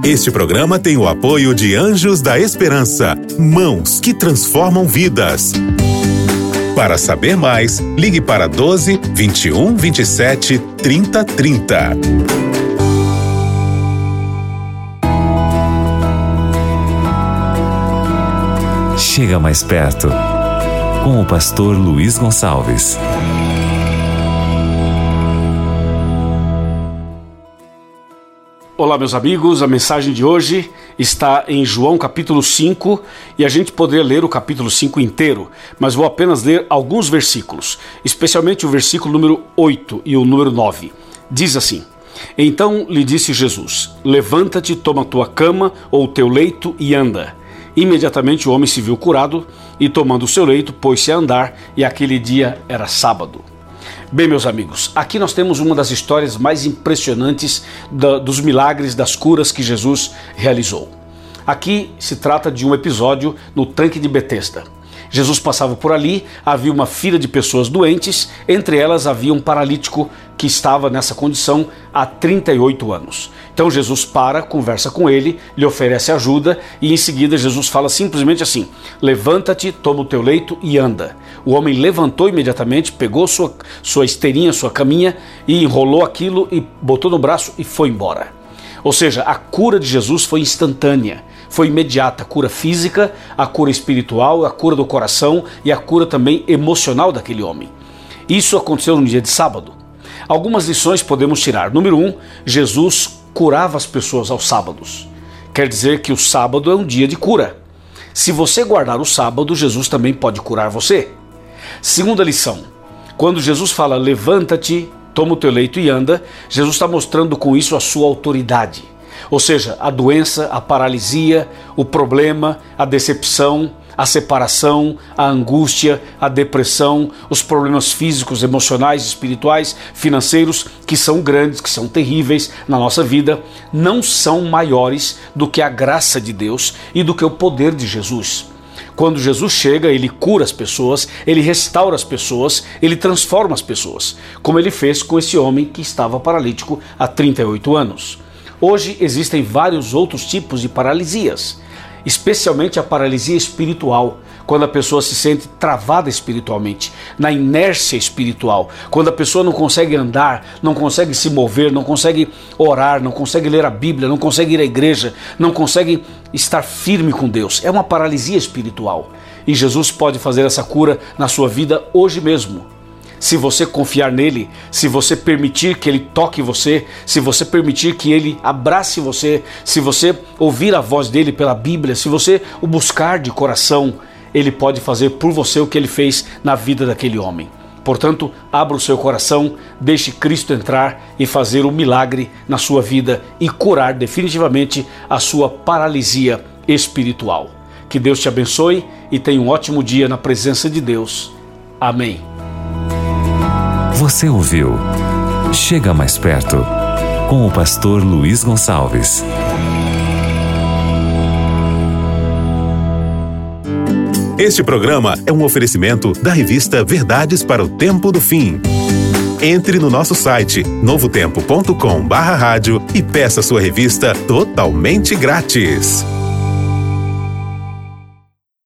Este programa tem o apoio de Anjos da Esperança, mãos que transformam vidas. Para saber mais, ligue para 12 21 27 30 30. Chega mais perto, com o pastor Luiz Gonçalves. Olá, meus amigos, a mensagem de hoje está em João capítulo 5 e a gente poderia ler o capítulo 5 inteiro, mas vou apenas ler alguns versículos, especialmente o versículo número 8 e o número 9. Diz assim: Então lhe disse Jesus: Levanta-te, toma a tua cama ou o teu leito e anda. Imediatamente o homem se viu curado e, tomando o seu leito, pôs-se a andar, e aquele dia era sábado. Bem, meus amigos, aqui nós temos uma das histórias mais impressionantes dos milagres, das curas que Jesus realizou. Aqui se trata de um episódio no tanque de Betesda. Jesus passava por ali, havia uma fila de pessoas doentes, entre elas havia um paralítico que estava nessa condição há 38 anos. Então Jesus para, conversa com ele, lhe oferece ajuda e em seguida Jesus fala simplesmente assim: levanta-te, toma o teu leito e anda. O homem levantou imediatamente, pegou sua esteirinha, sua caminha e enrolou aquilo e botou no braço e foi embora. Ou seja, a cura de Jesus foi instantânea, foi imediata, a cura física, a cura espiritual, a cura do coração e a cura também emocional daquele homem. Isso aconteceu no dia de sábado. Algumas lições podemos tirar. Número 1, Jesus curava as pessoas aos sábados. Quer dizer que o sábado é um dia de cura. Se você guardar o sábado, Jesus também pode curar você. Segunda lição, quando Jesus fala levanta-te, toma o teu leito e anda, Jesus está mostrando com isso a sua autoridade. Ou seja, a doença, a paralisia, o problema, a decepção, a separação, a angústia, a depressão, os problemas físicos, emocionais, espirituais, financeiros, que são grandes, que são terríveis na nossa vida, não são maiores do que a graça de Deus e do que o poder de Jesus. Quando Jesus chega, ele cura as pessoas, ele restaura as pessoas, ele transforma as pessoas, como ele fez com esse homem que estava paralítico há 38 anos. Hoje existem vários outros tipos de paralisias, especialmente a paralisia espiritual, quando a pessoa se sente travada espiritualmente, na inércia espiritual, quando a pessoa não consegue andar, não consegue se mover, não consegue orar, não consegue ler a Bíblia, não consegue ir à igreja, não consegue estar firme com Deus. É uma paralisia espiritual e Jesus pode fazer essa cura na sua vida hoje mesmo. Se você confiar nele, se você permitir que ele toque você, se você permitir que ele abrace você, se você ouvir a voz dele pela Bíblia, se você o buscar de coração, ele pode fazer por você o que ele fez na vida daquele homem. Portanto, abra o seu coração, deixe Cristo entrar e fazer um milagre na sua vida e curar definitivamente a sua paralisia espiritual. Que Deus te abençoe e tenha um ótimo dia na presença de Deus. Amém. Você ouviu Chega Mais Perto, com o pastor Luiz Gonçalves. Este programa é um oferecimento da revista Verdades para o Tempo do Fim. Entre no nosso site novotempo.com/rádio e peça sua revista totalmente grátis.